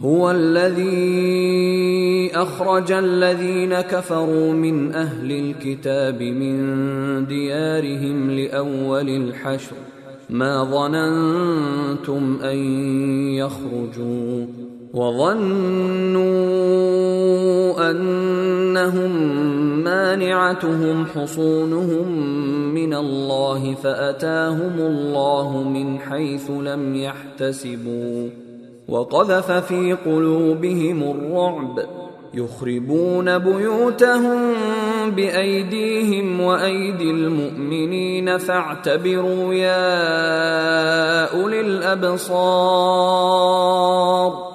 هو الذي أخرج الذين كفروا من أهل الكتاب من ديارهم لأول الحشر ما ظننتم أن يخرجوا وظنوا أنهم مانعتهم حصونهم من الله فأتاهم الله من حيث لم يحتسبوا وقذف في قلوبهم الرعب يخربون بيوتهم بأيديهم وأيدي المؤمنين فاعتبروا يا أولي الأبصار